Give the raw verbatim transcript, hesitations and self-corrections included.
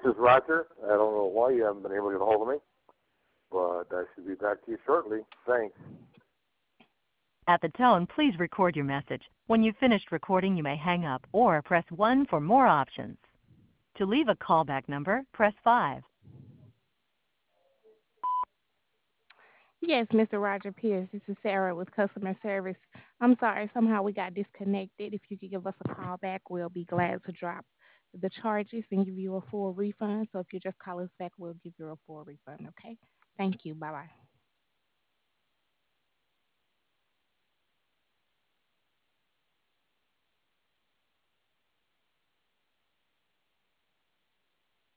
is Roger. I don't know why you haven't been able to get a hold of me, but I should be back to you shortly. Thanks. At the tone, please record your message. When you've finished recording, you may hang up or press one for more options. To leave a callback number, press five. Yes, Mister Roger Pierce. This is Sarah with customer service. I'm sorry, somehow we got disconnected. If you could give us a call back, we'll be glad to drop the charges and give you a full refund. So if you just call us back, we'll give you a full refund, okay? Thank you. Bye-bye.